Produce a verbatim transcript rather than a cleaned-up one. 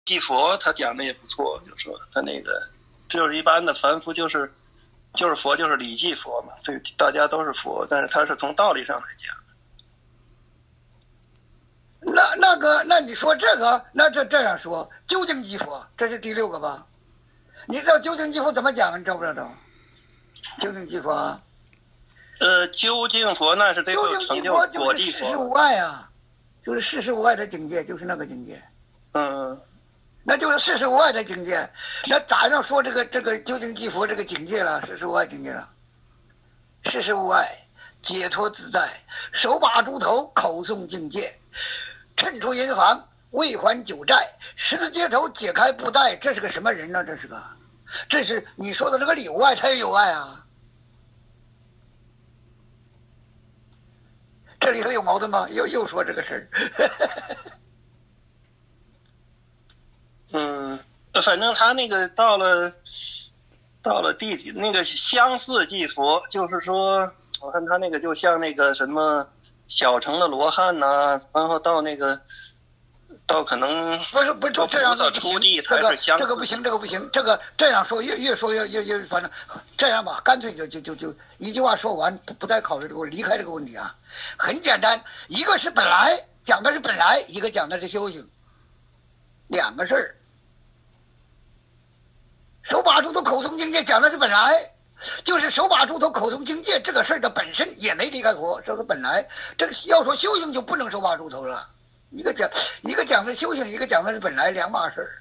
济佛他讲的也不错，就说他那个就是一般的凡夫就是就是佛就是理济佛嘛，这个大家都是佛，但是他是从道理上来讲。 那那个，那你说这个，那这这样说，究竟即佛，这是第六个吧？你知道究竟即佛怎么讲？你知不知道？究竟即佛， 呃，究竟佛那是得究有成就竟即佛果地就是事事佛。 无碍啊，就是事事无碍的境界，就是那个境界， 嗯， 那就是事事无碍的境界。那咋样说这个这个究竟即佛这个境界了？事事无碍境界了，事事无碍，解脱自在，手把猪头，口诵境界。趁出银行未还九债，十字街头解开布袋，这是个什么人呢？这是个，这是你说的这个里无碍，他也有爱啊。这里头有矛盾吗？又又说这个事儿。 嗯，反正他那个到了到了地底那个相似即佛，就是说，我看他那个就像那个什么小乘的罗汉呐、啊，然后到那个到可能不是不是这样菩萨出地才是相似。 这个不行，这个不行，这个这样说越越说越越越反正这样吧，干脆就就就就一句话说完，不不再考虑这个问题，离开这个问题啊。很简单，一个是本来讲的是本来，一个讲的是修行，两个事儿。手把猪头口诵境界讲的是本来，就是手把猪头口诵境界这个事儿的本身也没离开佛，这个本来这个要说修行就不能手把猪头了。一个讲一个讲的修行，一个讲的是本来，两码事儿。